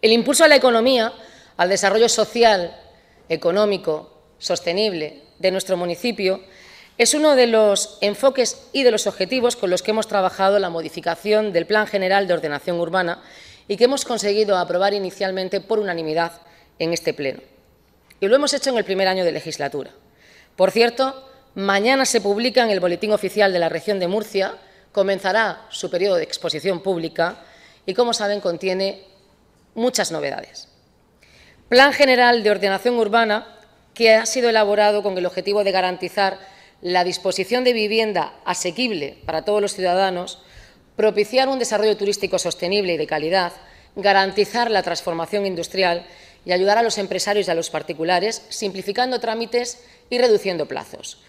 El impulso a la economía, al desarrollo social, económico, sostenible de nuestro municipio es uno de los enfoques y de los objetivos con los que hemos trabajado en la modificación del Plan General de Ordenación Urbana y que hemos conseguido aprobar inicialmente por unanimidad en este Pleno. Y lo hemos hecho en el primer año de legislatura. Por cierto, mañana se publica en el Boletín Oficial de la Región de Murcia, comenzará su periodo de exposición pública y, como saben, contiene muchas novedades. Plan General de Ordenación Urbana que ha sido elaborado con el objetivo de garantizar la disposición de vivienda asequible para todos los ciudadanos, propiciar un desarrollo turístico sostenible y de calidad, garantizar la transformación industrial y ayudar a los empresarios y a los particulares, simplificando trámites y reduciendo plazos.